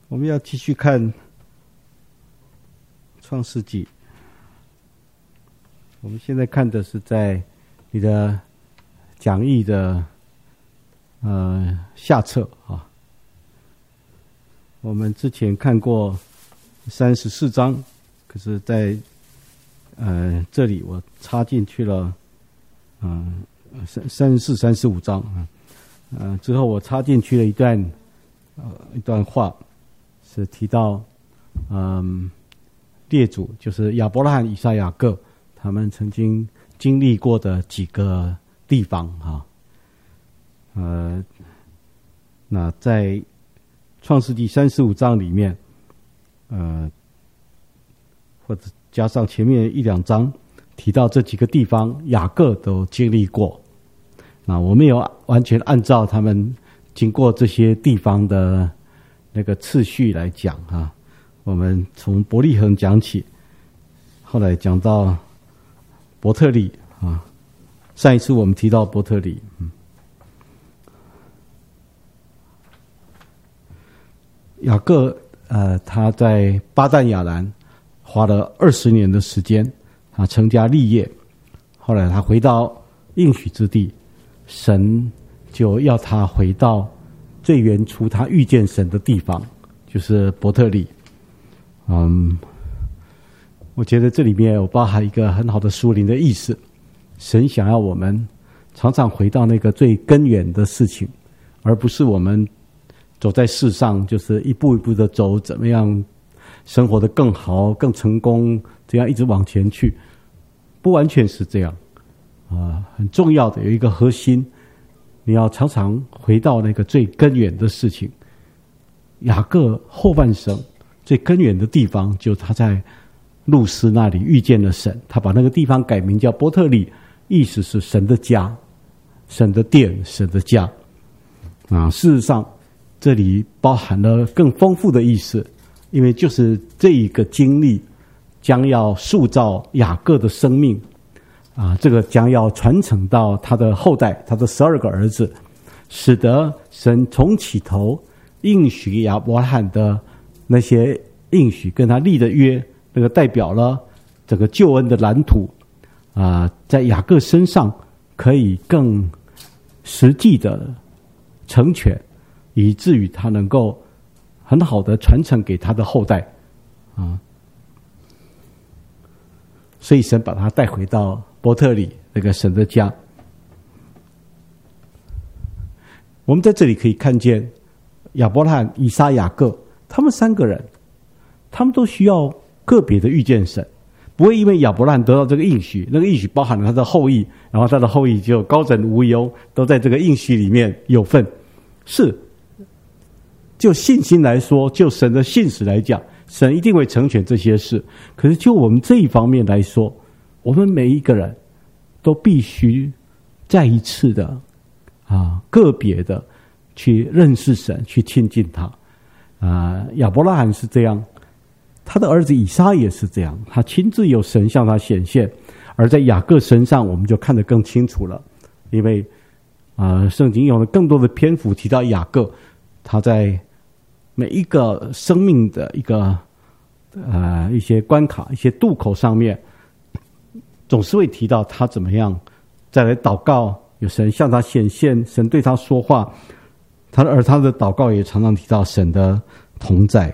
我们要继续看创世纪。我们现在看的是在你的讲义的下册啊。我们之前看过34章，可是在这里我插进去了34、35章之后我插进去了一段话，是提到列祖就是亚伯拉罕、以撒、雅各他们曾经经历过的几个地方那在创世纪35章里面或者加上前面1、2章提到这几个地方雅各都经历过。那我没有完全按照他们经过这些地方的那个次序来讲我们从伯利恒讲起，后来讲到伯特利上一次我们提到伯特利雅各他在巴旦亚兰花了20年的时间，他成家立业，后来他回到应许之地，神就要他回到最原初他遇见神的地方，就是伯特利。我觉得这里面有包含一个很好的属灵的意思，神想要我们常常回到那个最根源的事情，而不是我们走在世上就是一步一步的走，怎么样生活得更好更成功，这样一直往前去，不完全是这样很重要的有一个核心，你要常常回到那个最根源的事情。雅各后半生最根源的地方，就他在路斯那里遇见了神，他把那个地方改名叫伯特利，意思是神的家，神的殿，神的家事实上这里包含了更丰富的意思，因为就是这一个经历将要塑造雅各的生命这个将要传承到他的后代，他的12个儿子，使得神从起头应许亚伯拉罕的那些应许跟他立的约，那个代表了整个救恩的蓝图在雅各身上可以更实际的成全，以至于他能够很好的传承给他的后代所以神把他带回到伯特利那个神的家。我们在这里可以看见亚伯拉罕、以撒、雅各他们3个人，他们都需要个别的遇见神，不会因为亚伯拉罕得到这个应许，那个应许包含了他的后裔，然后他的后裔就高枕无忧，都在这个应许里面有份。是就信心来说，就神的信实来讲，神一定会成全这些事。可是就我们这一方面来说，我们每一个人都必须再一次的个别的去认识神，去亲近他亚伯拉罕是这样，他的儿子以撒也是这样，他亲自有神向他显现。而在雅各身上我们就看得更清楚了，因为圣经用了更多的篇幅提到雅各，他在每一个生命的一些关卡、一些渡口上面，总是会提到他怎么样再来祷告，有神向他显现，神对他说话，而他的祷告也常常提到神的同在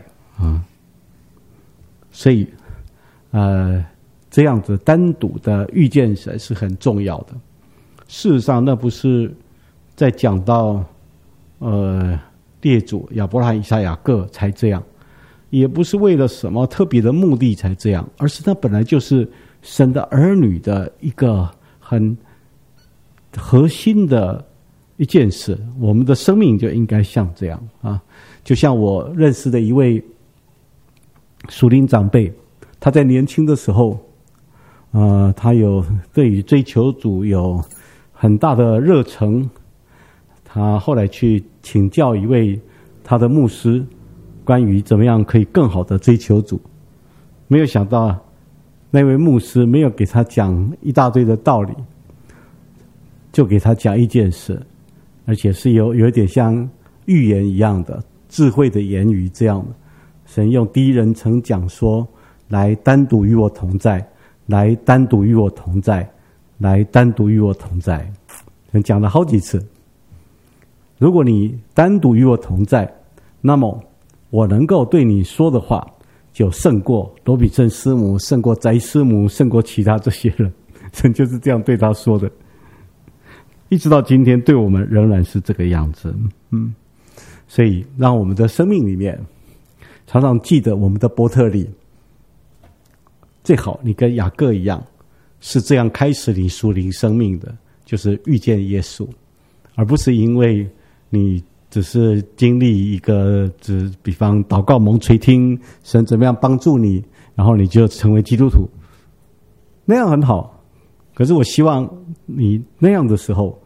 所以这样子单独的遇见神是很重要的。事实上那不是在讲到列祖亚伯拉罕、以撒、雅各才这样，也不是为了什么特别的目的才这样，而是它本来就是神的儿女的一个很核心的一件事。我们的生命就应该像这样就像我认识的一位属灵长辈，他在年轻的时候他有对于追求主有很大的热忱，他后来去请教一位他的牧师关于怎么样可以更好的追求主，没有想到那位牧师没有给他讲一大堆的道理，就给他讲一件事，而且是有一点像预言一样的智慧的言语这样的。 神用第一人称讲说，来单独与我同在，来单独与我同在，来单独与我同在。神讲了好几次，如果你单独与我同在，那么我能够对你说的话就胜过罗比森师母，胜过翟师母，胜过其他这些人。神就是这样对他说的，一直到今天对我们仍然是这个样子。所以让我们的生命里面常常记得我们的伯特利，最好你跟雅各一样，是这样开始你属灵生命的，就是遇见耶稣，而不是因为你只是经历一个比方祷告蒙垂听，神怎么样帮助你，然后你就成为基督徒，那样很好。可是我希望你那样的时候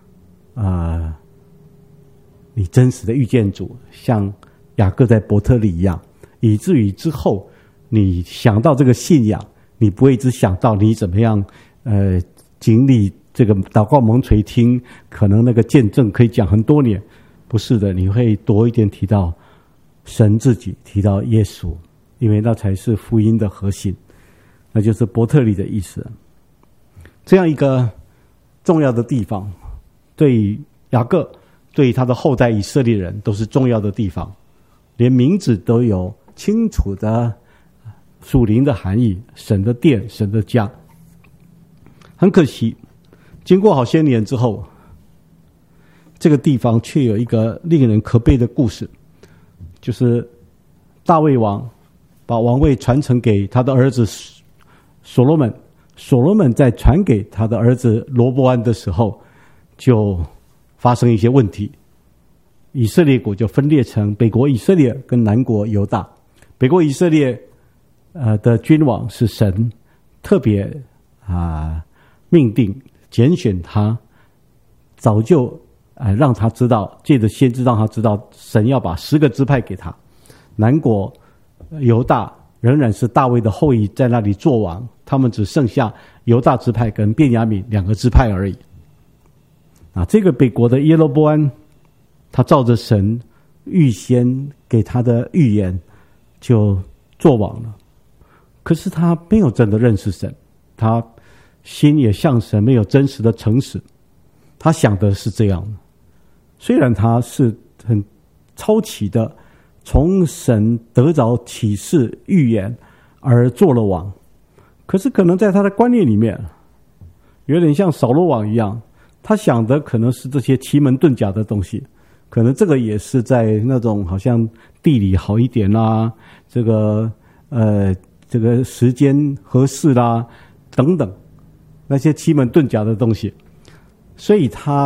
你真实的遇见主，像雅各在伯特利一样，以至于之后你想到这个信仰，你不会只想到你怎么样经历这个祷告蒙垂听，可能那个见证可以讲很多年，不是的，你会多一点提到神自己，提到耶稣，因为那才是福音的核心，那就是伯特利的意思。这样一个重要的地方，对雅各，对他的后代以色列人都是重要的地方，连名字都有清楚的属灵的含义，神的殿，神的家。很可惜，经过好些年之后，这个地方却有一个令人可悲的故事，就是大卫王把王位传承给他的儿子所罗门，所罗门在传给他的儿子罗波安的时候，就发生一些问题，以色列国就分裂成北国以色列跟南国犹大。北国以色列的君王是神特别命定拣选他，早就让他知道，借着先知让他知道神要把10个支派给他。南国犹大仍然是大卫的后裔在那里做王，他们只剩下犹大支派跟便雅悯2个支派而已。这个北国的耶罗波安，他照着神预先给他的预言就做王了，可是他没有真的认识神，他心也向神没有真实的诚实。他想的是这样，虽然他是很超奇的从神得着启示预言而做了王，可是可能在他的观念里面有点像扫罗王一样，他想的可能是这些奇门遁甲的东西，可能这个也是在那种好像地理好一点啦，这个时间合适啦等等，那些奇门遁甲的东西，所以他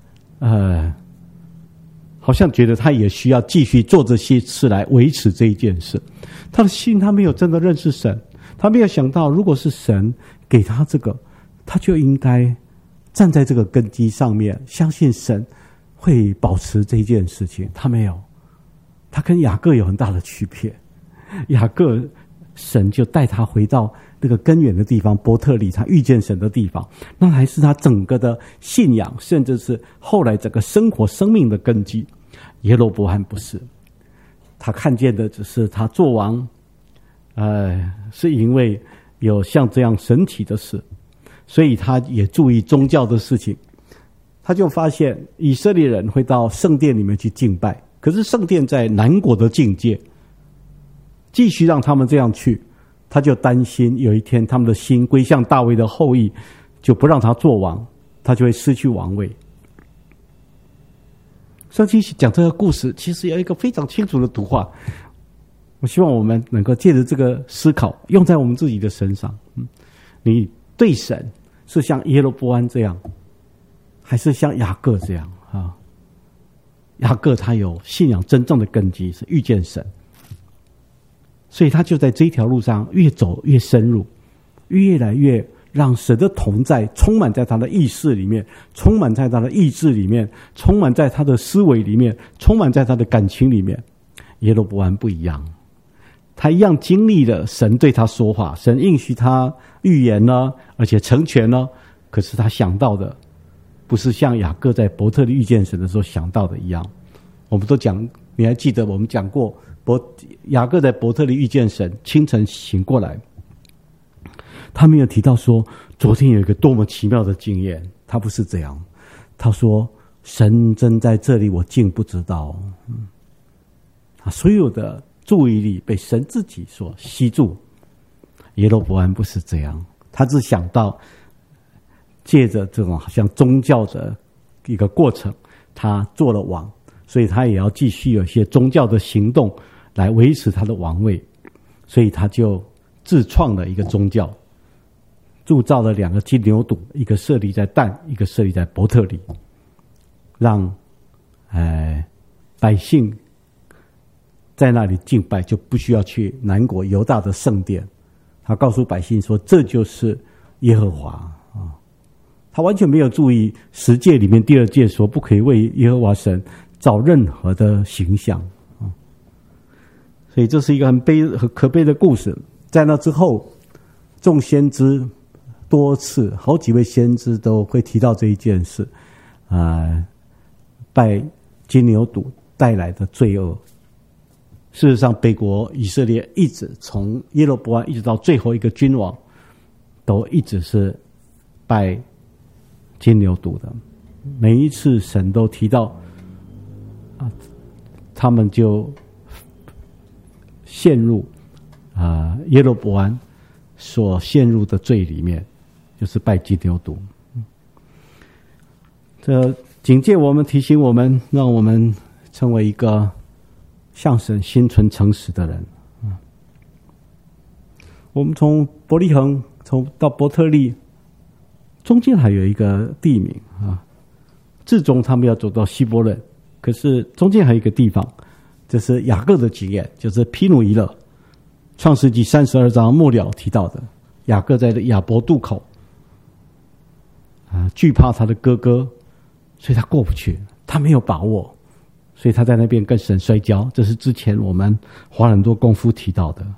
好像觉得他也需要继续做这些事来维持这一件事。他的心他没有真的认识神，他没有想到如果是神给他这个，他就应该站在这个根基上面，相信神会保持这件事情。他没有，他跟雅各有很大的区别。雅各神就带他回到那个根源的地方，伯特利，他遇见神的地方，那还是他整个的信仰，甚至是后来整个生活生命的根基。耶罗波安不是，他看见的只是他做王是因为有像这样神奇的事，所以他也注意宗教的事情。他就发现以色列人会到圣殿里面去敬拜，可是圣殿在南国的境界，继续让他们这样去，他就担心有一天他们的心归向大卫的后裔，就不让他做王，他就会失去王位。圣经讲这个故事其实有一个非常清楚的图画，我希望我们能够借着这个思考用在我们自己的身上。你对神是像耶罗波安这样，还是像雅各这样雅各他有信仰真正的根基，是遇见神，所以他就在这一条路上越走越深入，越来越让神的同在充满在他的意识里面，充满在他的意志里面，充满在他的思维里面，充满在他的感情里面。耶罗波安不一样，他一样经历了神对他说话，神应许他预言呢，而且成全呢，可是他想到的不是像雅各在伯特利遇见神的时候想到的一样。我们都讲，你还记得我们讲过雅各在伯特利遇见神，清晨醒过来，他没有提到说昨天有一个多么奇妙的经验，他不是这样。他说神真在这里，我竟不知道。所有的注意力被神自己所吸住。耶罗波安不是这样，他只想到借着这种好像宗教的一个过程，他做了王，所以他也要继续有一些宗教的行动来维持他的王位，所以他就自创了一个宗教，铸造了2个金牛犊，一个设立在但，一个设立在伯特利，让百姓在那里敬拜，就不需要去南国犹大的圣殿。他告诉百姓说，这就是耶和华啊。他完全没有注意10诫里面第2诫说不可以为耶和华神造任何的形象啊。所以这是一个很可悲的故事。在那之后，众先知多次，好几位先知都会提到这一件事拜金牛犊带来的罪恶。事实上，北国以色列一直从耶罗波安一直到最后一个君王，都一直是拜金牛犊的。每一次神都提到他们就陷入耶罗波安所陷入的罪里面，就是拜金牛犊。这警戒我们，提醒我们，让我们成为一个向神心存诚实的人。我们从伯利恒到伯特利，中间还有一个地名最终他们要走到希伯伦，可是中间还有一个地方，这是雅各的经验，就是毗努伊勒。创世纪32章末了提到的，雅各在亚伯渡口惧怕他的哥哥，所以他过不去，他没有把握，所以他在那边跟神摔跤。这是之前我们花很多功夫提到的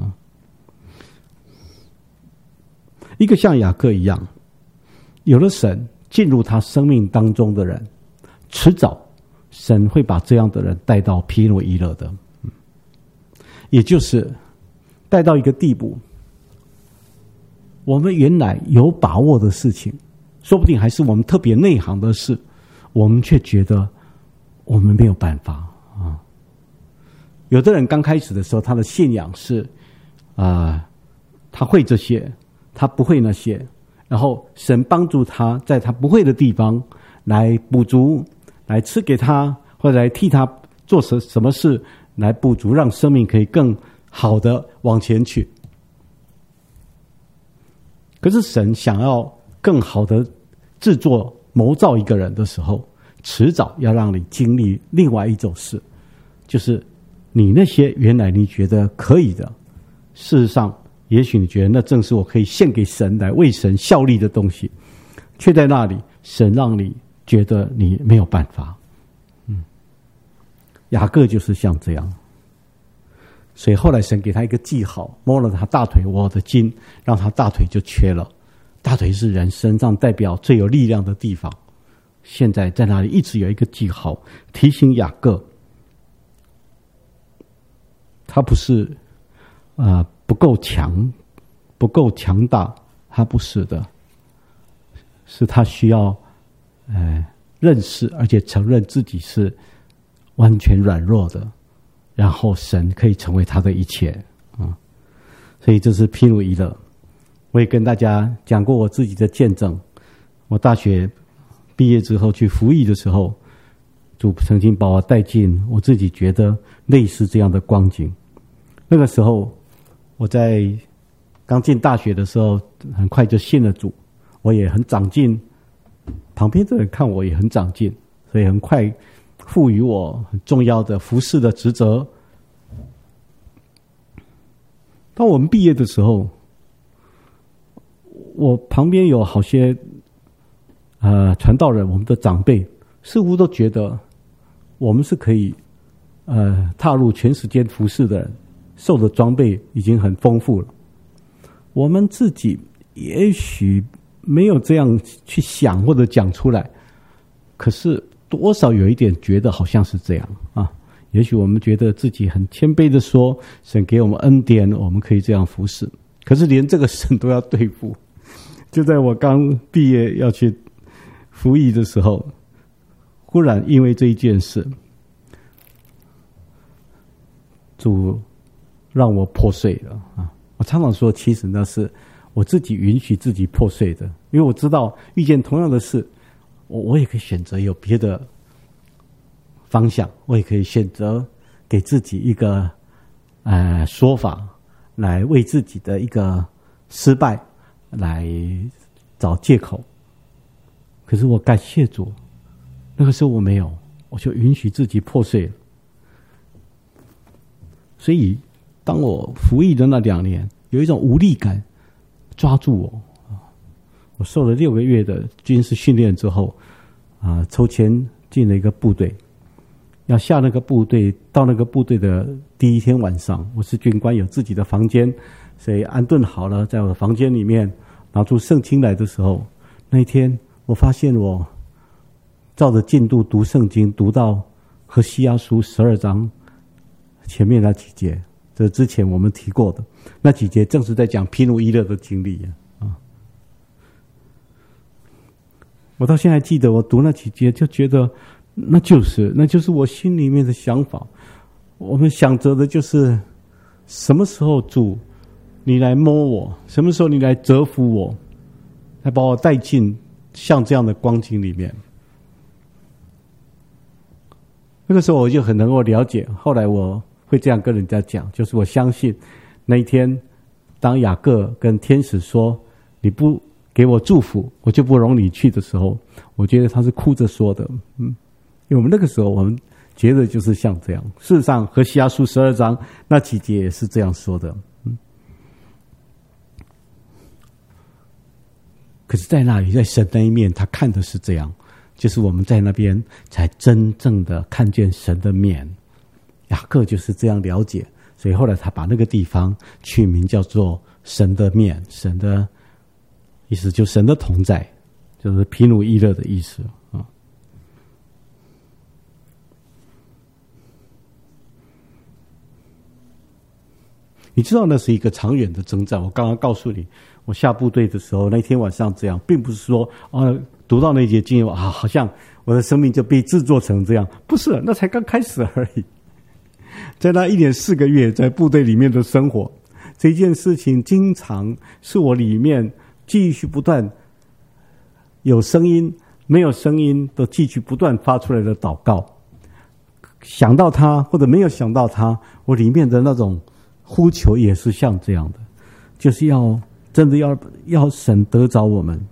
一个像雅各一样，有了神进入他生命当中的人，迟早神会把这样的人带到毗努伊勒的，也就是带到一个地步，我们原来有把握的事情，说不定还是我们特别内行的事，我们却觉得我们没有办法有的人刚开始的时候，他的信仰是他会这些，他不会那些，然后神帮助他在他不会的地方来补足，来赐给他，或者来替他做什么事来补足，让生命可以更好的往前去。可是神想要更好的制作谋造一个人的时候，迟早要让你经历另外一种事，就是你那些原来你觉得可以的，事实上也许你觉得那正是我可以献给神来为神效力的东西，却在那里神让你觉得你没有办法。雅各就是像这样，所以后来神给他一个记号，摸了他大腿窝的筋，让他大腿就缺了。大腿是人身上代表最有力量的地方，现在在那里一直有一个记号，提醒雅各他不是不够强，不够强大，他不是的，是他需要认识而且承认自己是完全软弱的，然后神可以成为他的一切所以这是毗努伊勒。我也跟大家讲过我自己的见证，我大学毕业之后去服役的时候，主曾经把我带进我自己觉得类似这样的光景。那个时候我在刚进大学的时候，很快就信了主，我也很长进，旁边的人看我也很长进，所以很快赋予我很重要的服事的职责。当我们毕业的时候，我旁边有好些传道人，我们的长辈似乎都觉得我们是可以踏入全时间服事的人，受的装备已经很丰富了。我们自己也许没有这样去想或者讲出来，可是多少有一点觉得好像是这样也许我们觉得自己很谦卑的说，神给我们恩典，我们可以这样服侍。可是连这个神都要对付。就在我刚毕业要去服役的时候，忽然因为这一件事，主让我破碎了啊！我常常说，其实那是我自己允许自己破碎的，因为我知道遇见同样的事，我也可以选择有别的方向，我也可以选择给自己一个说法，来为自己的一个失败来找借口。可是我感谢主，那个时候我没有，我就允许自己破碎了。所以当我服役的那2年，有一种无力感抓住我。我受了6个月的军事训练之后，抽签进了一个部队，要下那个部队，到那个部队的第1天晚上，我是军官，有自己的房间，所以安顿好了，在我的房间里面拿出圣经来的时候，那一天我发现我照着进度读圣经，读到何西阿书12章前面那几节，这之前我们提过的那几节，正是在讲毗努伊勒的经历啊。我到现在记得，我读那几节就觉得，那就是我心里面的想法。我们想着的就是什么时候主你来摸我，什么时候你来折服我，来把我带进像这样的光景里面。那个时候我就很能够了解，后来我会这样跟人家讲，就是我相信那一天当雅各跟天使说你不给我祝福，我就不容你去的时候，我觉得他是哭着说的。因为我们那个时候我们觉得就是像这样，事实上何西阿书12章那几节也是这样说的。可是在那里，在神那一面，他看的是这样，就是我们在那边才真正的看见神的面。雅各就是这样了解，所以后来他把那个地方取名叫做神的面，神的意思就神的同在，就是毗努伊勒的意思啊。你知道那是一个长远的征战。我刚刚告诉你，我下部队的时候，那天晚上这样，并不是说读到那节经文好像我的生命就被制作成这样，不是，那才刚开始而已。在那1年4个月在部队里面的生活，这件事情经常是我里面继续不断有声音没有声音都继续不断发出来的祷告。想到他或者没有想到他，我里面的那种呼求也是像这样的，就是要真的要神得着我们。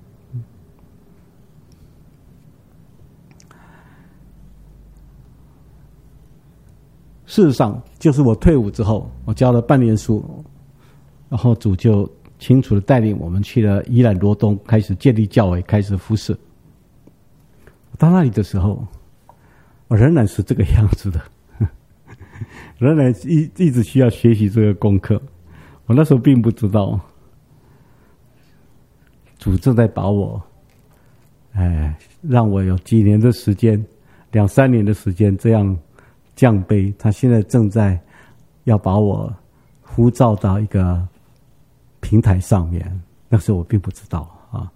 事实上，就是我退伍之后，我教了半年书，然后主就清楚的带领我们去了宜兰罗东，开始建立教会，开始服侍。到那里的时候，我仍然是这个样子的，仍然一直需要学习这个功课。我那时候并不知道，主正在把我，让我有几年的时间，2、3年的时间这样降卑。他现在正在要把我呼召到一个平台上面，那时候我并不知道啊。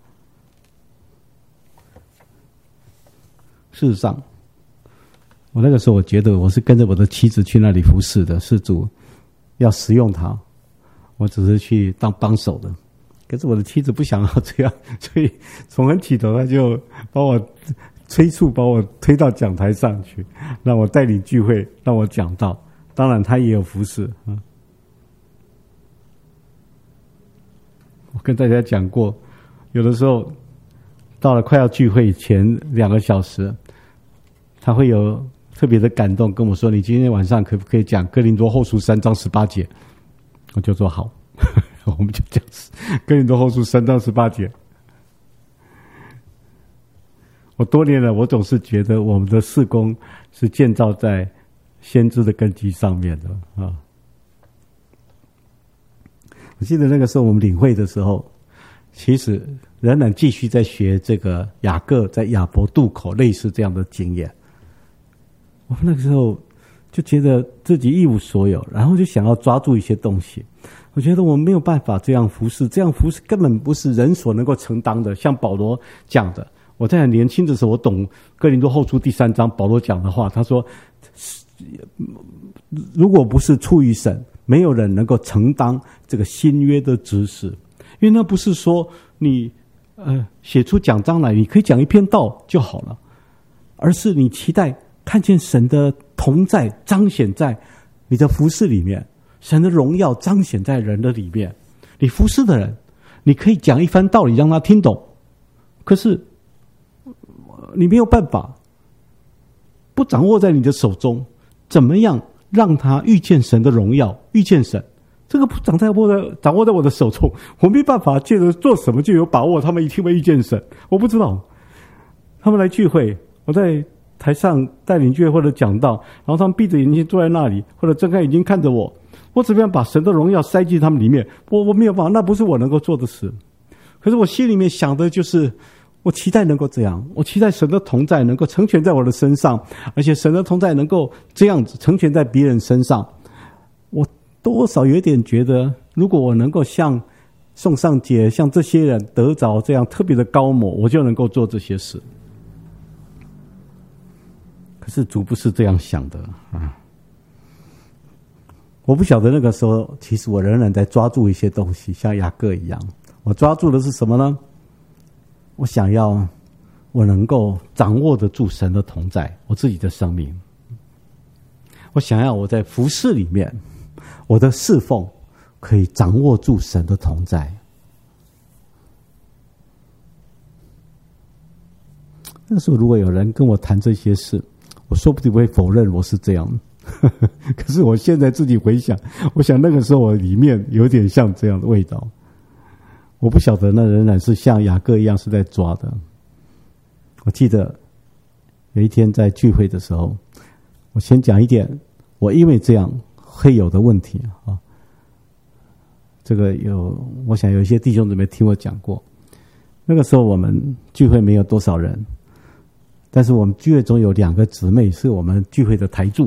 事实上，我那个时候我觉得我是跟着我的妻子去那里服侍的，是主要使用她，我只是去当帮手的。可是我的妻子不想要这样，所以从很起头他就把我催促，把我推到讲台上去，让我带领聚会，让我讲道。当然他也有服侍啊。我跟大家讲过，有的时候到了快要聚会前2个小时，他会有特别的感动跟我说，你今天晚上可不可以讲哥林多后书3章18节？我就说好。我们就讲哥林多后书3章18节。我多年了，我总是觉得我们的事工是建造在先知的根基上面的啊。我记得那个时候我们领会的时候，其实仍然继续在学这个雅各在亚伯渡口类似这样的经验。我们那个时候就觉得自己一无所有，然后就想要抓住一些东西。我觉得我们没有办法这样服侍，这样服侍根本不是人所能够承担的。像保罗讲的，我在很年轻的时候，我懂哥林多后书第3章保罗讲的话，他说，如果不是出于神，没有人能够承担这个新约的知识。因为那不是说你写出讲章来，你可以讲一篇道就好了，而是你期待看见神的同在彰显在你的服事里面，神的荣耀彰显在人的里面。你服侍的人，你可以讲一番道理让他听懂，可是你没有办法，不掌握在你的手中，怎么样让他遇见神的荣耀，遇见神？这个不掌握在我的手中，我没办法借着做什么就有把握他们一定会遇见神。我不知道，他们来聚会，我在台上带领聚会或者讲道，然后他们闭着眼睛坐在那里，或者睁开眼睛看着我，我怎么样把神的荣耀塞进他们里面？我没有办法，那不是我能够做的事。可是我心里面想的就是，我期待能够这样，我期待神的同在能够成全在我的身上，而且神的同在能够这样子成全在别人身上。我多少有一点觉得，如果我能够像宋尚杰、像这些人得着这样特别的高模，我就能够做这些事。可是主不是这样想的啊！我不晓得那个时候，其实我仍然在抓住一些东西，像雅各一样。我抓住的是什么呢？我想要我能够掌握得住神的同在，我自己的生命。我想要我在服事里面，我的侍奉可以掌握住神的同在。那时候如果有人跟我谈这些事，我说不定会否认我是这样。可是我现在自己回想，我想那个时候我里面有点像这样的味道。我不晓得那仍然是像雅各一样是在抓的。我记得有一天在聚会的时候，我先讲一点我因为这样会有的问题啊。这个我想有一些弟兄姊妹听我讲过。那个时候我们聚会没有多少人，但是我们聚会中有2个姊妹是我们聚会的台柱，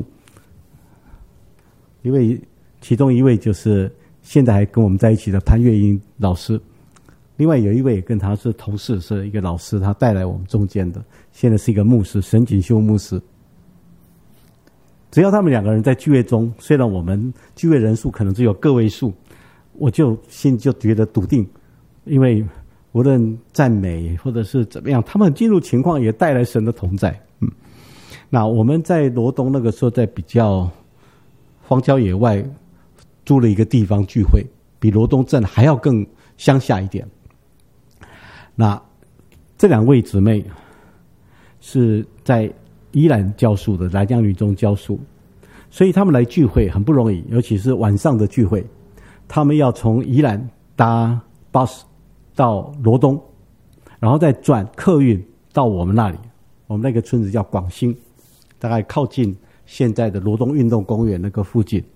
其中一位就是现在还跟我们在一起的潘月英老师，另外有一位跟他是同事，是一个老师，他带来我们中间的，现在是一个牧师，沈锦修牧师。只要他们2个人在聚会中，虽然我们聚会人数可能只有个位数，我就心里就觉得笃定，因为无论赞美或者是怎么样，他们进入情况也带来神的同在。那我们在罗东那个时候，在比较荒郊野外租了一个地方聚会，比罗东镇还要更乡下一点。那这2位姊妹是在宜兰教书的，南洋女中教书，所以他们来聚会很不容易，尤其是晚上的聚会，他们要从宜兰搭巴士到罗东，然后再转客运到我们那里。我们那个村子叫广兴，大概靠近现在的罗东运动公园那个附近。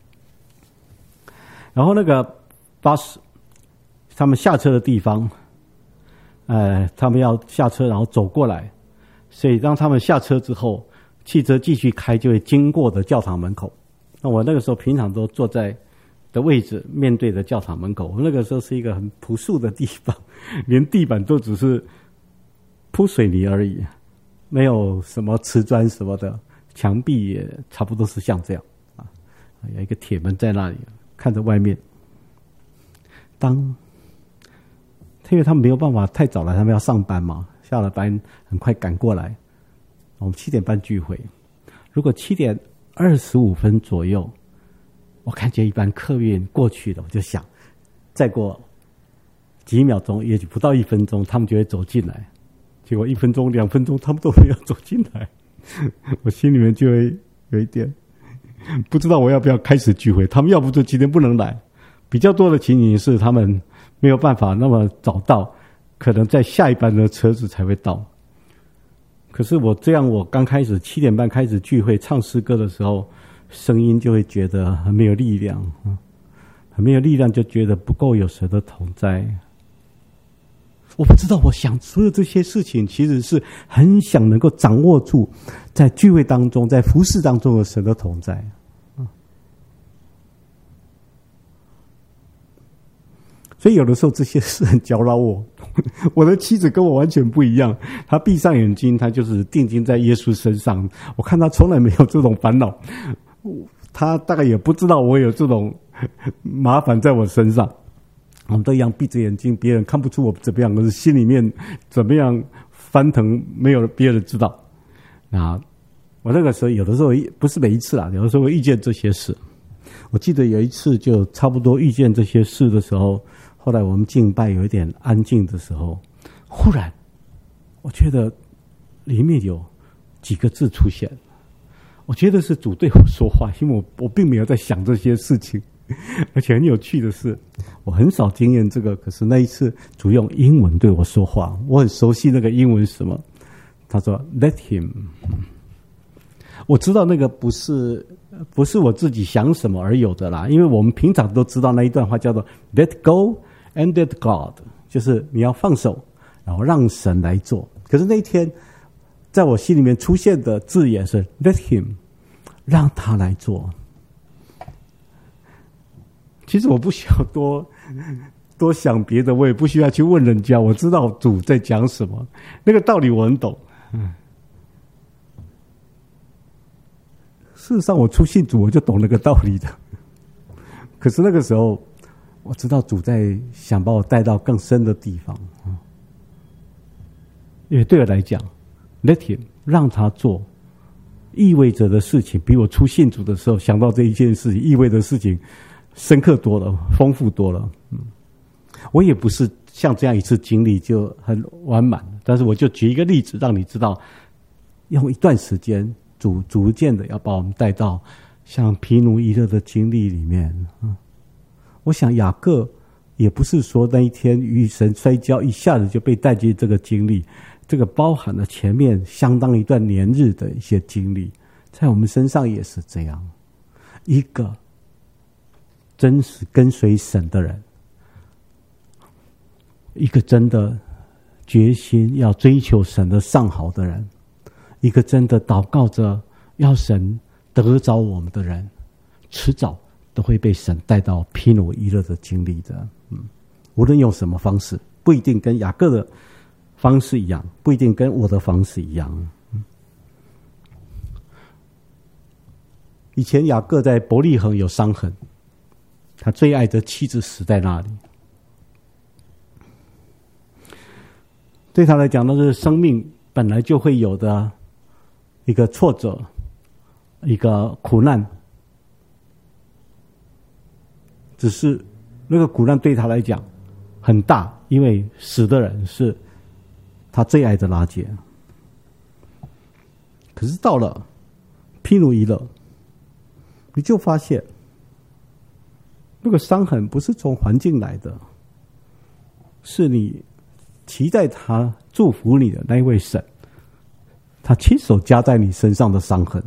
然后那个巴士，他们下车的地方，他们要下车然后走过来，所以当他们下车之后，汽车继续开就会经过的教堂门口。那我那个时候平常都坐在的位置，面对着教堂门口。我那个时候是一个很朴素的地方，连地板都只是铺水泥而已，没有什么瓷砖什么的，墙壁也差不多是像这样啊，有一个铁门在那里，看着外面。因为他们没有办法太早来，他们要上班嘛，下了班很快赶过来。我们7点半聚会，如果7点25分左右，我看见一班客运过去了，我就想，再过几秒钟，也许不到1分钟，他们就会走进来。结果1分钟、2分钟，他们都没有走进来，我心里面就会有一点不知道我要不要开始聚会。他们要不就今天不能来，比较多的情形是他们没有办法那么早到，可能在下一班的车子才会到。可是我刚开始7点半开始聚会唱诗歌的时候，声音就会觉得很没有力量，很没有力量，就觉得不够有神的同在。 我不知道，我想所有这些事情，其实是很想能够掌握住，在聚会当中，在服事当中的神的同在。所以有的时候这些事很搅扰我。我的妻子跟我完全不一样，她闭上眼睛，她就是定睛在耶稣身上。我看她从来没有这种烦恼，她大概也不知道我有这种麻烦在我身上。我们都一样闭着眼睛，别人看不出我怎么样，可是心里面怎么样翻腾，没有别人知道。那我那个时候有的时候不是每一次啦，有的时候会遇见这些事。我记得有一次就差不多遇见这些事的时候，后来我们敬拜有一点安静的时候，忽然我觉得里面有几个字出现，我觉得是主对我说话，因为我并没有在想这些事情。而且很有趣的是，我很少经验这个，可是那一次主用英文对我说话，我很熟悉那个英文是什么。他说 Let him， 我知道那个不是我自己想什么而有的啦，因为我们平常都知道那一段话叫做 Let go and let God， 就是你要放手，然后让神来做。可是那一天在我心里面出现的字眼是 Let him， 让他来做。其实我不需要多想别的，我也不需要去问人家，我知道主在讲什么，那个道理我很懂。事实上我初信主我就懂那个道理的，可是那个时候我知道主在想把我带到更深的地方。因为对我来讲 Let him， 让他做，意味着的事情比我初信主的时候想到这一件事情意味着的事情深刻多了，丰富多了。我也不是像这样一次经历就很完满，但是我就举一个例子让你知道，用一段时间逐渐的要把我们带到像毗努伊勒的经历里面。我想雅各也不是说那一天与神摔跤一下子就被带进这个经历，这个包含了前面相当一段年日的一些经历，在我们身上也是这样。一个真实跟随神的人，一个真的决心要追求神的上好的人，一个真的祷告着要神得着我们的人，迟早都会被神带到毗努伊勒的经历的。无论用什么方式，不一定跟雅各的方式一样，不一定跟我的方式一样。以前雅各在伯利恒有伤痕，他最爱的妻子死在那里，对他来讲那是生命本来就会有的一个挫折，一个苦难，只是那个苦难对他来讲很大，因为死的人是他最爱的拉结。可是到了毗努伊勒，你就发现那个伤痕不是从环境来的，是你期待他祝福你的那一位神，他亲手加在你身上的伤痕。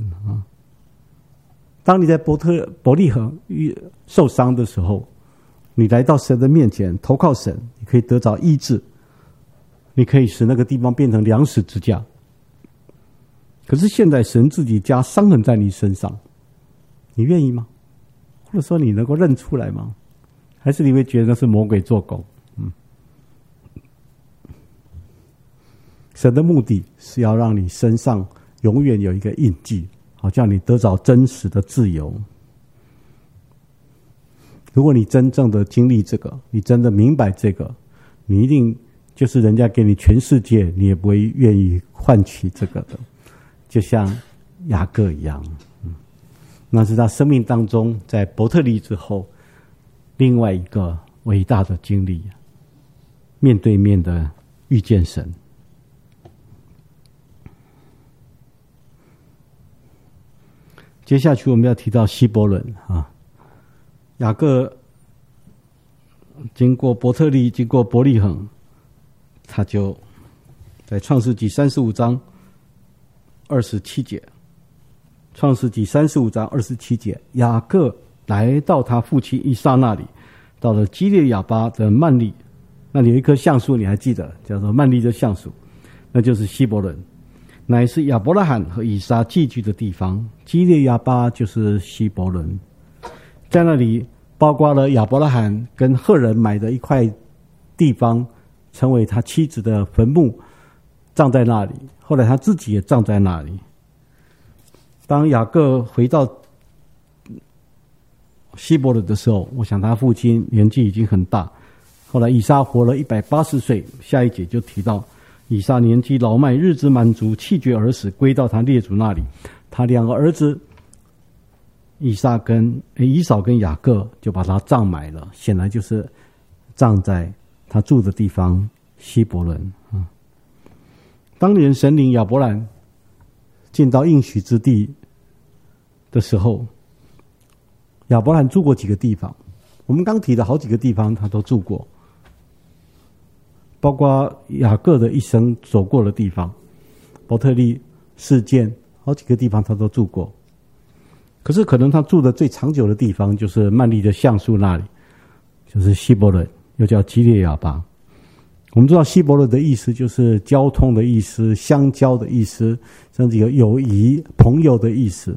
当你在伯利恒受伤的时候，你来到神的面前投靠神，你可以得着医治，你可以使那个地方变成粮食之家。可是现在神自己加伤痕在你身上，你愿意吗？或者说你能够认出来吗？还是你会觉得那是魔鬼做工？神的目的是要让你身上永远有一个印记，好叫你得着真实的自由。如果你真正的经历这个，你真的明白这个，你一定就是人家给你全世界，你也不会愿意换取这个的，就像雅各一样。那是他生命当中在伯特利之后另外一个伟大的经历，面对面的遇见神。接下去我们要提到希伯伦啊，雅各经过伯特利，经过伯利恒，他就在创世纪35章27节，创世纪35章27节，雅各来到他父亲以撒那里，到了基列亚巴的幔利， 那里有一棵橡树，你还记得，叫做曼利的橡树，那就是希伯伦，乃是亚伯拉罕和以撒寄居的地方。基列亚巴就是希伯伦，在那里包括了亚伯拉罕跟赫人买的一块地方，成为他妻子的坟墓，葬在那里。后来他自己也葬在那里。当雅各回到希伯伦的时候，我想他父亲年纪已经很大。后来以撒活了180岁，下一节就提到以撒年纪老迈，日子满足，气绝而死，归到他列祖那里。他2个儿子以扫跟雅各就把他葬埋了，显然就是葬在他住的地方希伯伦。当年神领亚伯兰进到应许之地的时候，亚伯兰住过几个地方，我们刚提的好几个地方他都住过，包括雅各的一生走过的地方，伯特利、示剑，好几个地方他都住过。可是可能他住的最长久的地方就是曼利的橡树那里，就是希伯伦，又叫基列亚巴。我们知道希伯伦的意思就是交通的意思，相交的意思，甚至有友谊、朋友的意思。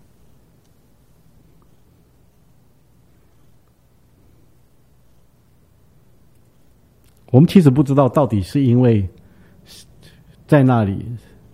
我们其实不知道到底是因为在那里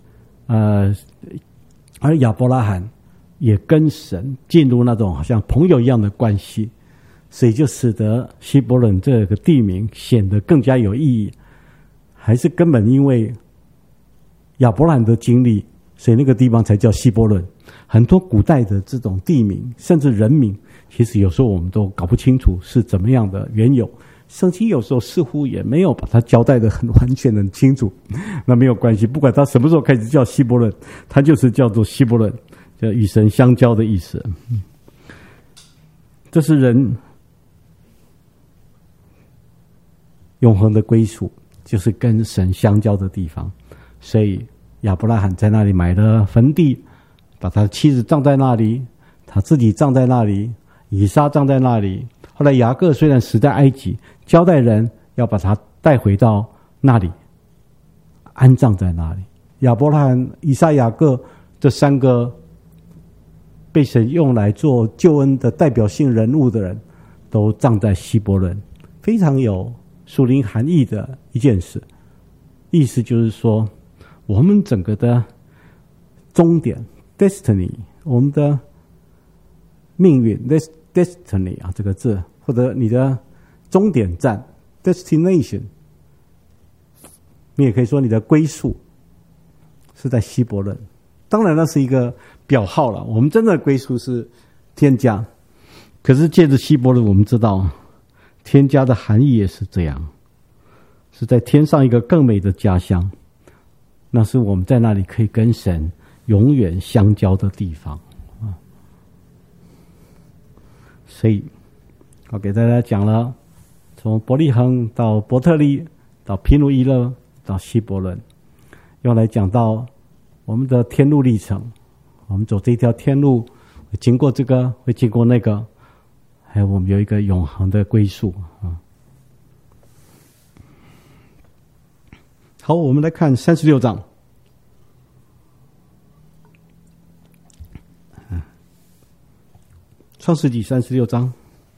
而亚伯拉罕也跟神进入那种好像朋友一样的关系，所以就使得希伯伦这个地名显得更加有意义。还是根本因为亚伯拉罕的经历，所以那个地方才叫希伯伦。很多古代的这种地名甚至人名，其实有时候我们都搞不清楚是怎么样的缘由，圣经有时候似乎也没有把它交代得很完全很清楚。那没有关系，不管他什么时候开始叫希伯伦，他就是叫做希伯伦，叫与神相交的意思。这是人永恒的归属，就是跟神相交的地方。所以亚伯拉罕在那里买了坟地，把他的妻子葬在那里，他自己葬在那里，以撒葬在那里。后来雅各虽然死在埃及，交代人要把他带回到那里，安葬在那里。亚伯拉罕、以撒、雅各这3个被神用来做救恩的代表性人物的人，都葬在希伯伦，非常有属灵含义的一件事。意思就是说，我们整个的终点 destiny， 我们的命运 destiny 这个字，或者你的终点站 destination， 你也可以说你的归宿是在希伯伦。当然那是一个表号了，我们真的归宿是天家。可是借着希伯伦，我们知道天家的含义也是这样，是在天上一个更美的家乡，那是我们在那里可以跟神永远相交的地方。所以我给大家讲了从伯利恒到伯特利到皮努伊勒到希伯伦，用来讲到我们的天路历程。我们走这条天路会经过这个，会经过那个，还有我们有一个永恒的归宿。好，我们来看36章。创世纪36章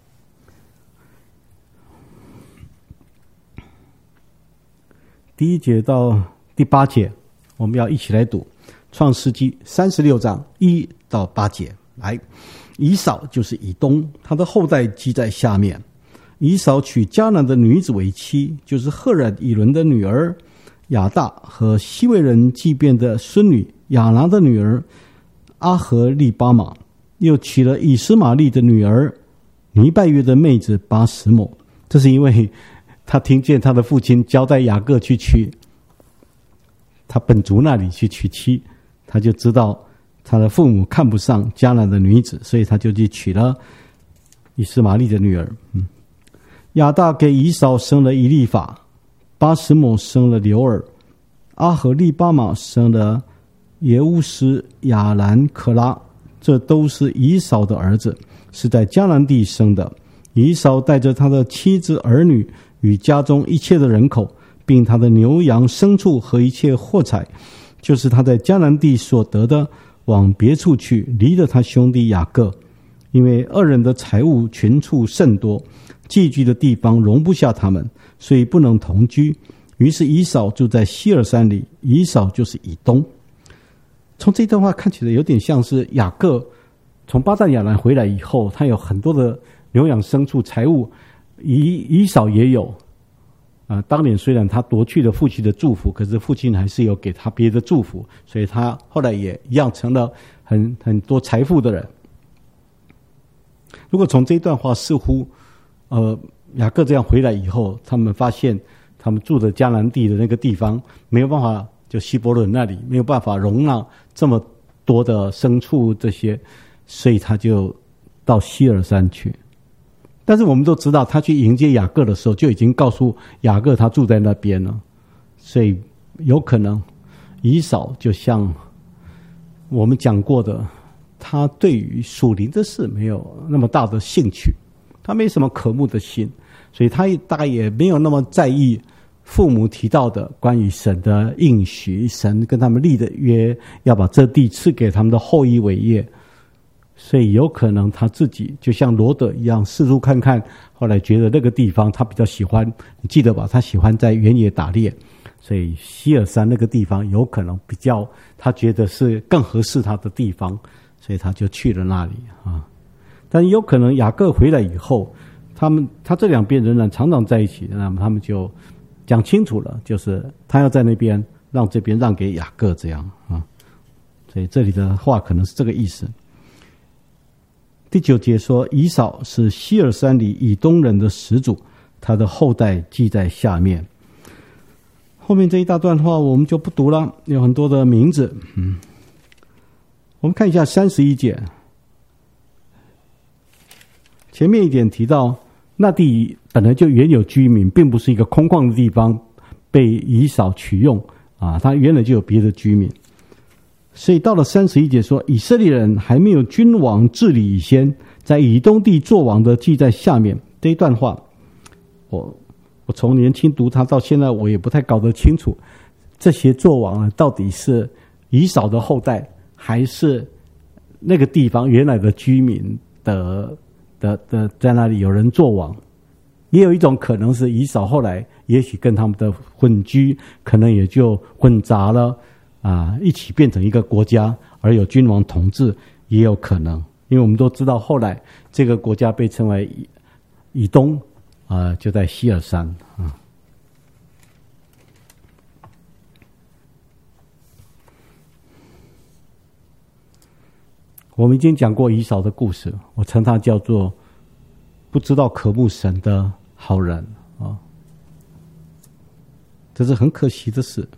第1节到第8节，我们要一起来读创世纪36章1到8节。来，以扫就是以东，他的后代记在下面。以扫娶迦南的女子为妻，就是赫人以伦的女儿亚大和西魏人祭便的孙女亚拿的女儿阿和利巴玛，又娶了以斯玛利的女儿尼拜约的妹子巴什抹。这是因为他听见他的父亲交代雅各去娶他本族那里去娶妻，他就知道他的父母看不上迦南的女子，所以他就去娶了以斯玛利的女儿。亚大给以扫生了以利法，巴什抹生了流尔，阿和利巴玛生了耶乌斯、亚兰、可拉，这都是以扫的儿子，是在迦南地生的。以扫带着他的妻子儿女与家中一切的人口，并他的牛羊牲畜和一切货财，就是他在迦南地所得的，往别处去，离了他兄弟雅各。因为二人的财物群畜甚多，寄居的地方容不下他们，所以不能同居。于是以扫住在希尔山里，以扫就是以东。从这段话看起来有点像是雅各从巴旦亚兰回来以后，他有很多的牛羊牲畜财物，以扫也有。当年虽然他夺去了父亲的祝福，可是父亲还是有给他别的祝福，所以他后来也一样成了很多财富的人。如果从这段话，似乎雅各这样回来以后，他们发现他们住的迦南地的那个地方没有办法，就希伯伦那里没有办法容纳这么多的牲畜这些，所以他就到希尔山去。但是我们都知道，他去迎接雅各的时候，就已经告诉雅各他住在那边了，所以有可能以扫就像我们讲过的，他对于属灵的事没有那么大的兴趣，他没什么渴慕的心，所以他大概也没有那么在意父母提到的关于神的应许，神跟他们立的约，要把这地赐给他们的后裔为业。所以有可能他自己就像罗德一样四处看看，后来觉得那个地方他比较喜欢，你记得吧，他喜欢在原野打猎，所以希尔山那个地方有可能比较他觉得是更合适他的地方，所以他就去了那里啊。但有可能雅各回来以后，他这两边仍然常常在一起，那么他们就讲清楚了，就是他要在那边让这边让给雅各这样啊。所以这里的话可能是这个意思。第9节说，以扫是希尔山里以东人的始祖，他的后代记在下面。后面这一大段话我们就不读了，有很多的名字。我们看一下31节，前面一点提到，那地本来就原有居民，并不是一个空旷的地方被以扫取用啊，他原来就有别的居民。所以到了31节说，以色列人还没有君王治理以先，在以东地作王的记在下面。这一段话我从年轻读他到现在，我也不太搞得清楚，这些作王到底是以扫的后代，还是那个地方原来的居民的在那里有人作王。也有一种可能是以扫后来也许跟他们的混居可能也就混杂了一起变成一个国家，而有君王统治也有可能。因为我们都知道后来这个国家被称为以东就在希尔山我们已经讲过以扫的故事，我称他叫做不知道渴慕神的好人这是很可惜的事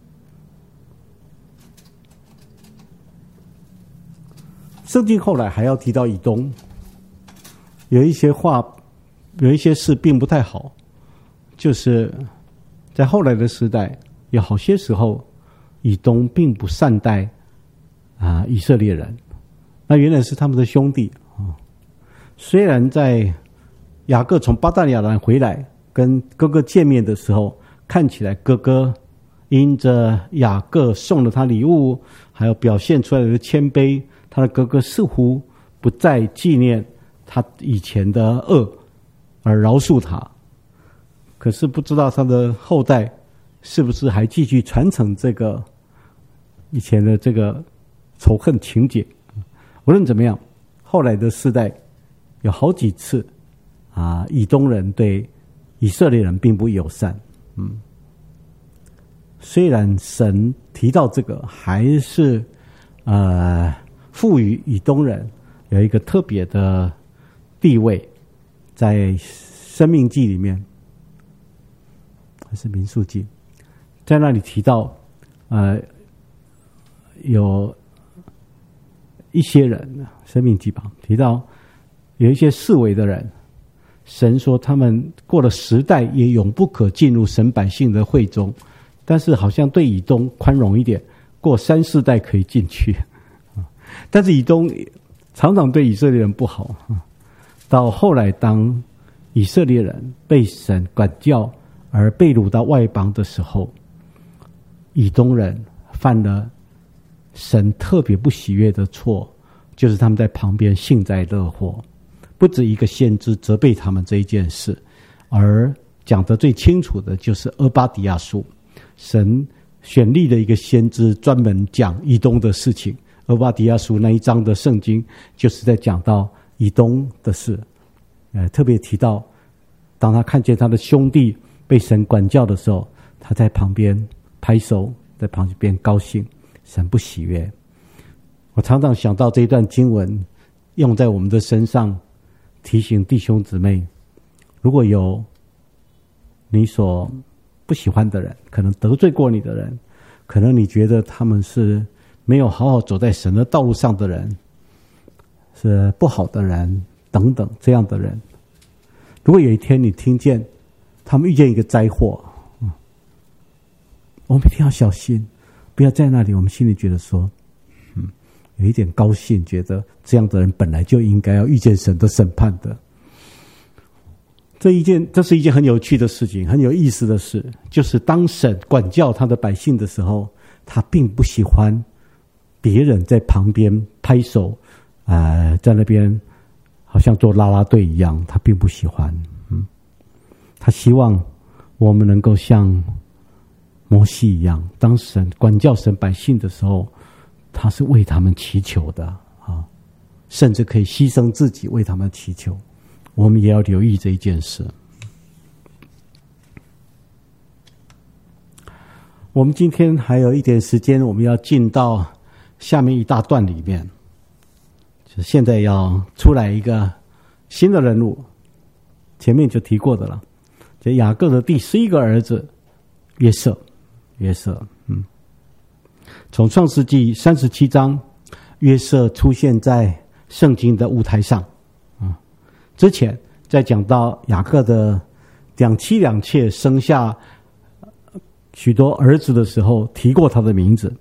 圣经后来还要提到以东，有一些话，有一些事并不太好，就是在后来的时代，有好些时候以东并不善待以色列人，那原来是他们的兄弟虽然在雅各从巴旦亚兰回来跟哥哥见面的时候，看起来哥哥因着雅各送了他礼物，还有表现出来的谦卑，他的哥哥似乎不再纪念他以前的恶而饶恕他，可是不知道他的后代是不是还继续传承这个以前的这个仇恨情节。无论怎么样，后来的世代有好几次以东人对以色列人并不友善虽然神提到这个，还是赋予以东人有一个特别的地位，在申命记里面还是民数记，在那里提到有一些人，申命记吧提到有一些世为的人，神说他们过了10代也永不可进入神百姓的会中，但是好像对以东宽容一点，过3、4代可以进去但是以东常常对以色列人不好到后来当以色列人被神管教而被掳到外邦的时候，以东人犯了神特别不喜悦的错，就是他们在旁边幸灾乐祸。不止一个先知责备他们这一件事，而讲得最清楚的就是俄巴底亚书，神选立了一个先知专门讲以东的事情。俄巴底亚书那一章的圣经就是在讲到以东的事，特别提到当他看见他的兄弟被神管教的时候，他在旁边拍手，在旁边高兴，神不喜悦。我常常想到这一段经文用在我们的身上，提醒弟兄姊妹，如果有你所不喜欢的人，可能得罪过你的人，可能你觉得他们是没有好好走在神的道路上的人，是不好的人等等，这样的人，如果有一天你听见他们遇见一个灾祸，我们一定要小心，不要在那里我们心里觉得说有一点高兴，觉得这样的人本来就应该要遇见神的审判的。这是一件很有趣的事情，很有意思的事，就是当神管教他的百姓的时候，他并不喜欢别人在旁边拍手，在那边好像做啦啦队一样，他并不喜欢。他希望我们能够像摩西一样，当神管教神百姓的时候，他是为他们祈求的啊，甚至可以牺牲自己为他们祈求。我们也要留意这一件事。我们今天还有一点时间，我们要进到下面一大段里面，就是现在要出来一个新的人物，前面就提过的了，就雅各的第11个儿子约瑟。从创世纪37章，约瑟出现在圣经的舞台上。之前在讲到雅各的两妻两妾生下许多儿子的时候，提过他的名字。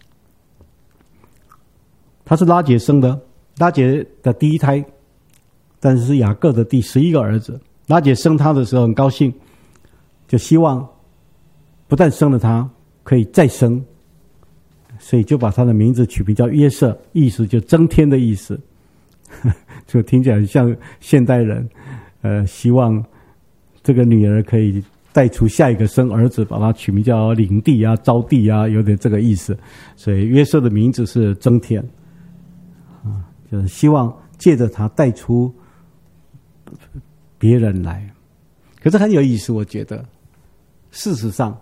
他是拉结生的，拉结的第一胎，但是雅各的第11个儿子。拉结生他的时候很高兴，就希望不但生了他，可以再生，所以就把他的名字取名叫约瑟，意思就增添的意思。就听起来像现代人希望这个女儿可以带出下一个生儿子，把他取名叫领地啊、招娣啊，有点这个意思。所以约瑟的名字是增添，就是希望借着他带出别人来。可是很有意思，我觉得事实上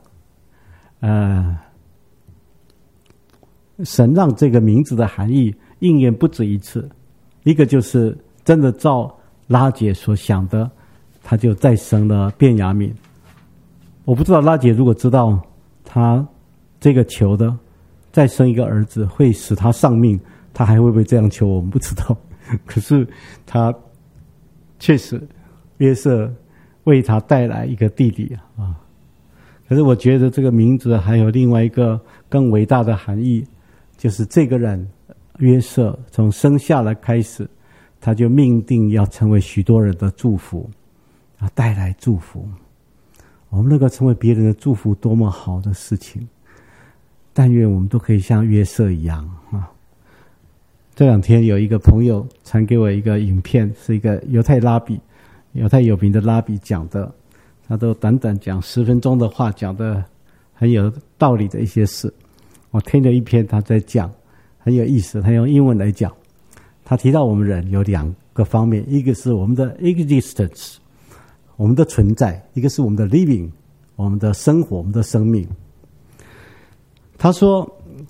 神让这个名字的含义应验不止一次。一个就是真的照拉结所想的，他就再生了便雅悯。我不知道拉结如果知道他这个求的再生一个儿子会使他丧命，他还会不会这样求，我们不知道。可是他确实约瑟为他带来一个弟弟啊。可是我觉得这个名字还有另外一个更伟大的含义，就是这个人约瑟从生下来开始，他就命定要成为许多人的祝福，带来祝福。我们能够成为别人的祝福，多么好的事情！但愿我们都可以像约瑟一样啊！这两天有一个朋友传给我一个影片，是一个犹太有名的拉比讲的，他都短短讲10分钟的话，讲的很有道理的一些事。我听了一篇他在讲，很有意思，他用英文来讲。他提到我们人有2个方面，一个是我们的 existence， 我们的存在，一个是我们的 living， 我们的生活，我们的生命。他说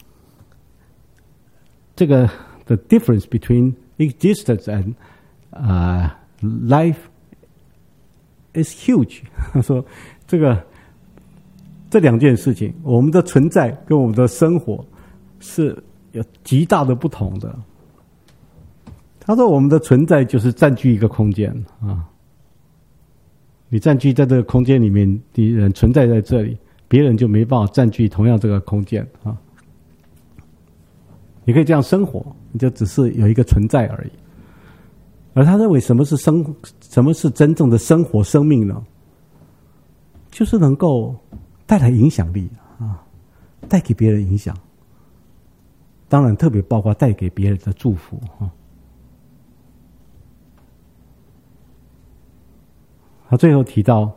这个 the difference between existence and life is huge。 他说这2件事情，我们的存在跟我们的生活是有极大的不同的。他说我们的存在就是占据一个空间啊，你占据在这个空间里面，你人存在在这里，别人就没办法占据同样这个空间啊。你可以这样生活，你就只是有一个存在而已。 而他认为什么是真正的生活生命呢？就是能够带来影响力啊，带给别人影响。当然，特别包括带给别人的祝福啊。他最后提到，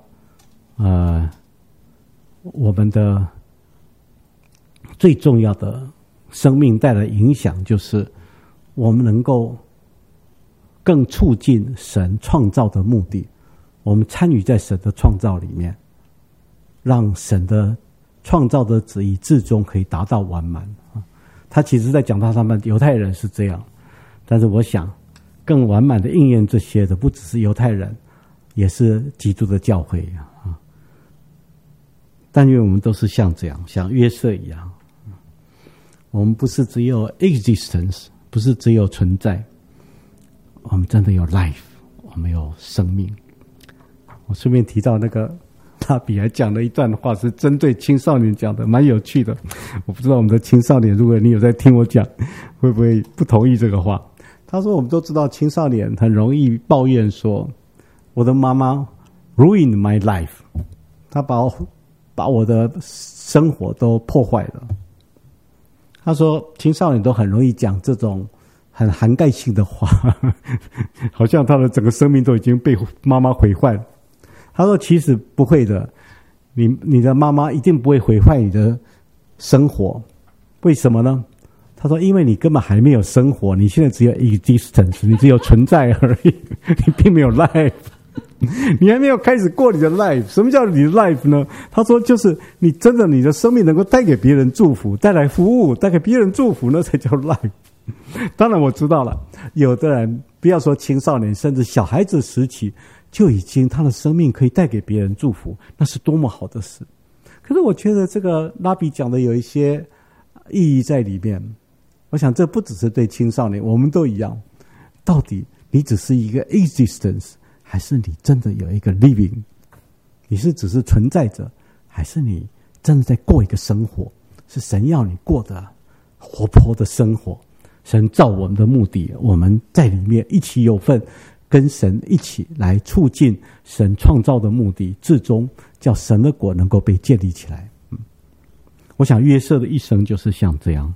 我们的最重要的生命带来影响，就是我们能够更促进神创造的目的。我们参与在神的创造里面，让神的创造的旨意至终可以达到完满。他其实在讲到他们犹太人是这样，但是我想更完满的应验这些的不只是犹太人，也是基督的教会啊。但愿我们都是像这样，像约瑟一样，我们不是只有 existence， 不是只有存在，我们真的有 life， 我们有生命。我顺便提到那个拉比还讲了一段话，是针对青少年讲的，蛮有趣的。我不知道我们的青少年，如果你有在听我讲，会不会不同意这个话？他说我们都知道青少年很容易抱怨说，我的妈妈 ruined my life， 他把我的生活都破坏了。他说青少年都很容易讲这种很涵盖性的话，好像他的整个生命都已经被妈妈毁坏了。他说其实不会的，你的妈妈一定不会毁坏你的生活。为什么呢？他说因为你根本还没有生活，你现在只有 existence， 你只有存在而已，你并没有 life， 你还没有开始过你的 life。 什么叫你的 life 呢？他说就是你的生命能够带给别人祝福，带来服务，带给别人祝福，那才叫 life。 当然我知道了，有的人不要说青少年，甚至小孩子时期就已经他的生命可以带给别人祝福，那是多么好的事。可是我觉得这个拉比讲的有一些意义在里面。我想这不只是对青少年，我们都一样。到底你只是一个 existence， 还是你真的有一个 living？ 你是只是存在着，还是你真的在过一个生活？是神要你过的活泼的生活。神造我们的目的，我们在里面一起有份，跟神一起来促进神创造的目的，至终叫神的国能够被建立起来。我想约瑟的一生就是像这样。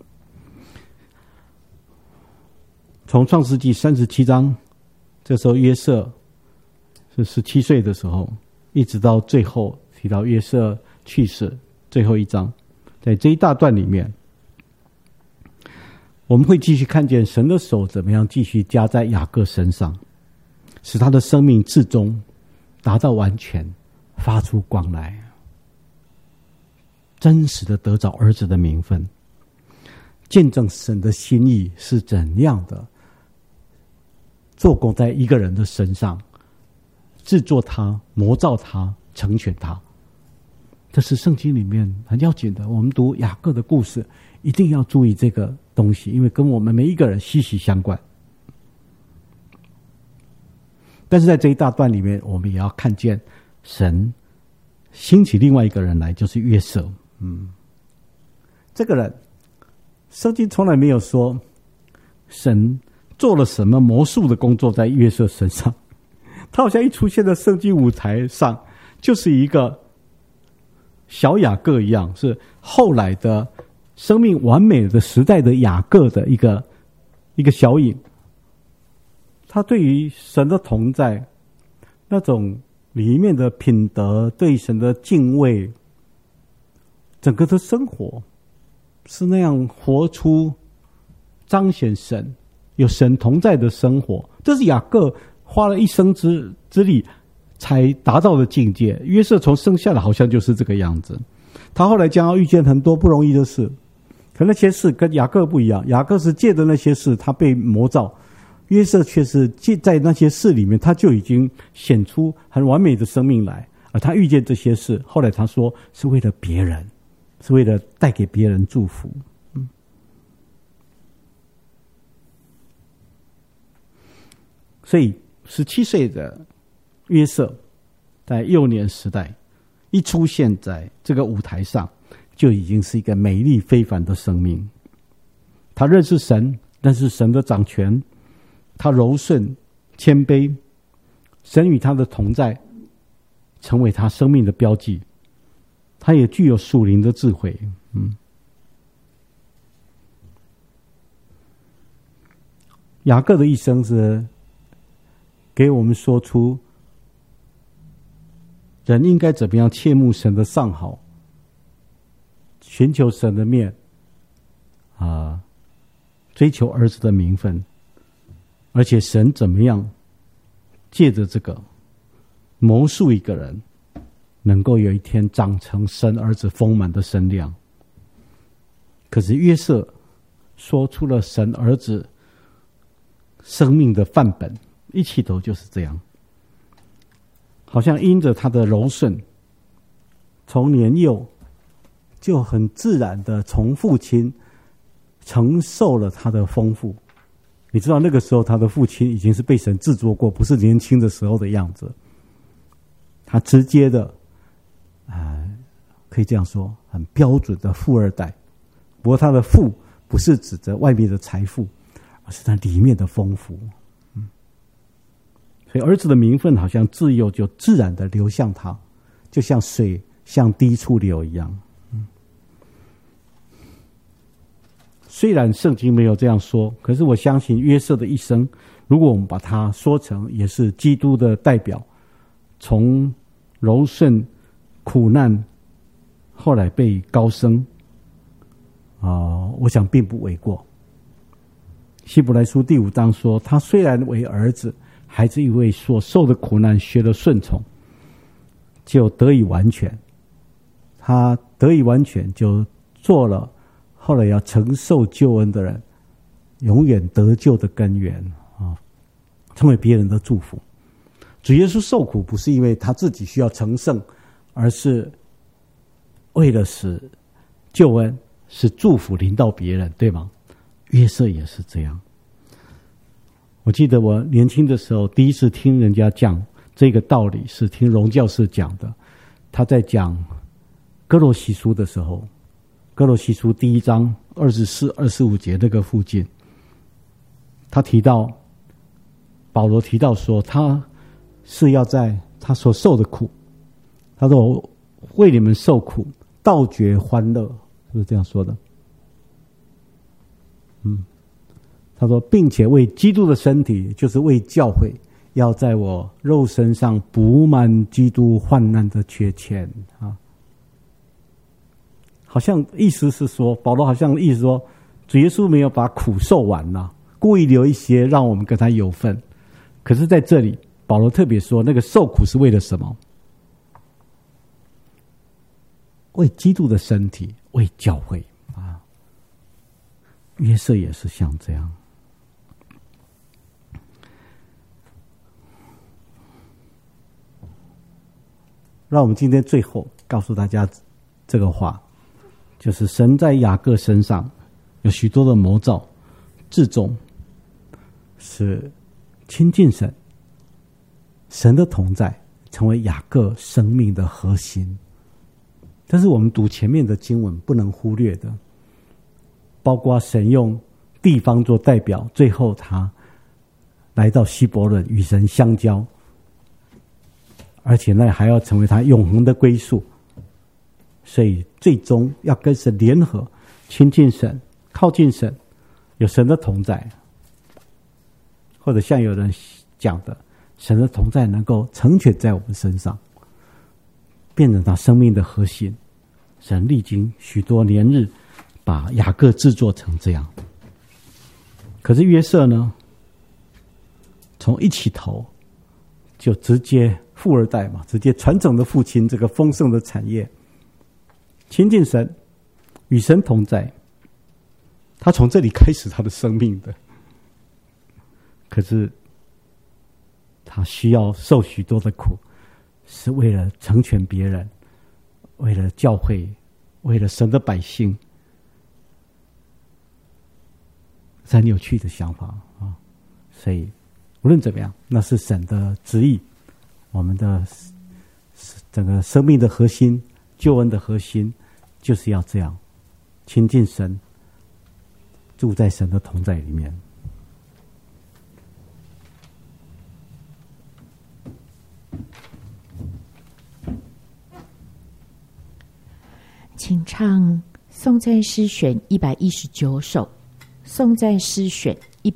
从创世纪37章，这时候约瑟是17岁的时候，一直到最后提到约瑟去世最后一章，在这一大段里面，我们会继续看见神的手怎么样继续加在雅各身上，使他的生命至终达到完全，发出光来，真实的得着儿子的名分，见证神的心意是怎样的做工在一个人的身上，制作他，磨造他，成全他。这是圣经里面很要紧的。我们读雅各的故事一定要注意这个东西，因为跟我们每一个人息息相关。但是在这一大段里面，我们也要看见神兴起另外一个人来，就是约瑟。这个人圣经从来没有说神做了什么魔术的工作在约瑟身上，他好像一出现在圣经舞台上就是一个小雅各一样，是后来的生命完美的时代的雅各的一个小影。他对于神的同在，那种里面的品德，对神的敬畏，整个的生活是那样活出彰显神有神同在的生活。这是雅各花了一生之力才达到的境界。约瑟从生下来好像就是这个样子，他后来将要遇见很多不容易的事，可那些事跟雅各不一样。雅各是借着那些事他被磨造，约瑟却是在那些事里面他就已经显出很完美的生命来。而他遇见这些事，后来他说是为了别人，是为了带给别人祝福。所以17岁的约瑟在幼年时代一出现在这个舞台上，就已经是一个美丽非凡的生命。他认识神，认识神的掌权，他柔顺谦卑，神与他的同在成为他生命的标记。他也具有属灵的智慧。雅各的一生是给我们说出人应该怎么样切慕神的上好，寻求神的面追求儿子的名分，而且神怎么样借着这个谋述一个人能够有一天长成神儿子丰满的身量。可是约瑟说出了神儿子生命的范本，一起头就是这样，好像因着他的柔顺，从年幼就很自然的从父亲承受了他的丰富。你知道那个时候他的父亲已经是被神制作过，不是年轻的时候的样子。他直接的可以这样说，很标准的富二代。不过他的富不是指着外面的财富，而是他里面的丰富。所以儿子的名分好像自幼就自然的流向他，就像水向低处流一样。虽然圣经没有这样说，可是我相信约瑟的一生，如果我们把它说成也是基督的代表，从柔顺苦难后来被高升我想并不为过。希伯来书第5章说，他虽然为儿子，还是因为所受的苦难学了顺从，就得以完全。他得以完全，就做了后来要承受救恩的人永远得救的根源成为别人的祝福。主耶稣受苦不是因为他自己需要成圣，而是为了使救恩使祝福临到别人，对吗？约瑟也是这样。我记得我年轻的时候第一次听人家讲这个道理，是听荣教士讲的。他在讲哥罗西书的时候，哥罗西书第1章24、25节那个附近，他提到保罗提到说，他是要在他所受的苦，他说我为你们受苦，倒觉欢乐，是不是这样说的？他说，并且为基督的身体，就是为教会，要在我肉身上补满基督患难的缺欠好像意思是说，保罗好像意思说，主耶稣没有把苦受完故意留一些让我们跟他有份。可是在这里保罗特别说，那个受苦是为了什么？为基督的身体，为教会约瑟也是像这样。让我们今天最后告诉大家这个话，就是神在雅各身上有许多的谋兆，至终是亲近神，神的同在成为雅各生命的核心。但是我们读前面的经文不能忽略的，包括神用地方做代表，最后他来到希伯伦与神相交，而且那还要成为他永恒的归宿。所以最终要跟神联合，亲近神，靠近神，有神的同在。或者像有人讲的，神的同在能够成全在我们身上，变成他生命的核心。神历经许多年日把雅各制作成这样。可是约瑟呢，从一起头就直接富二代嘛，直接传承了父亲这个丰盛的产业，亲近神，与神同在。他从这里开始他的生命的。可是他需要受许多的苦，是为了成全别人，为了教会，为了神的百姓。是很有趣的想法所以无论怎么样，那是神的旨意。我们的整个生命的核心，救恩的核心，就是要这样亲近神，住在神的同在里面。 请唱颂赞诗选119首，颂赞诗选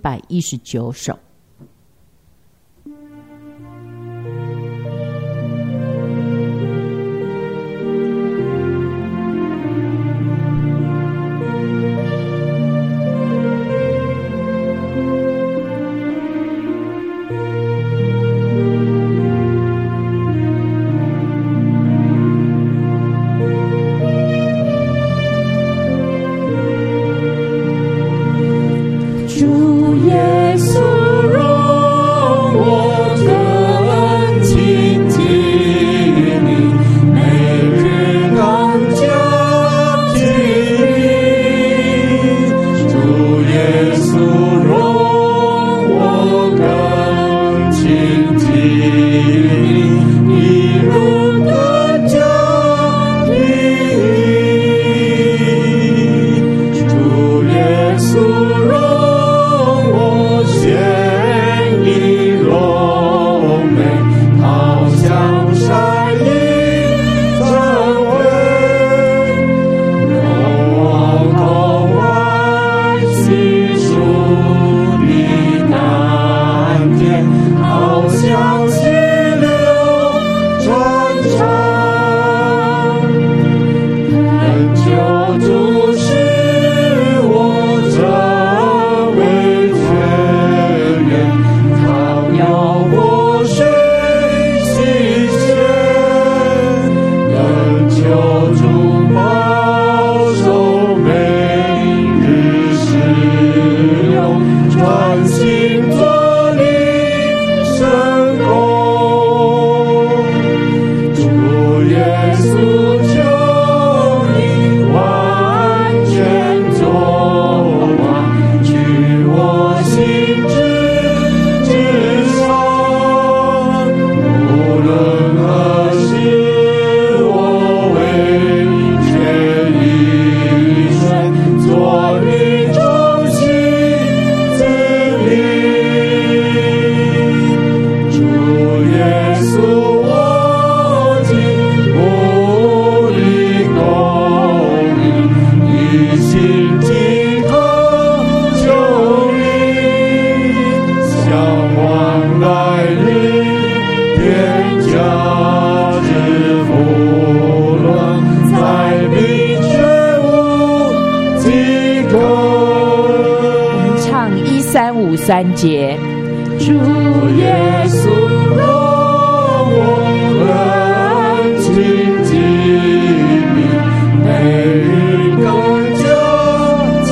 119首。3节，主耶稣让我们亲近你，每日更加亲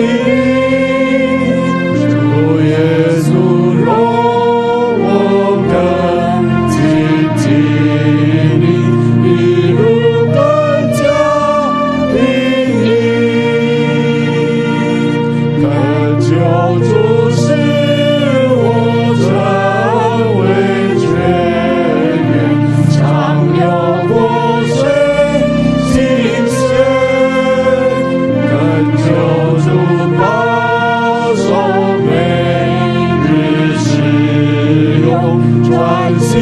密。主耶稣让我更亲近你，一路更加灵意，恳求主。专心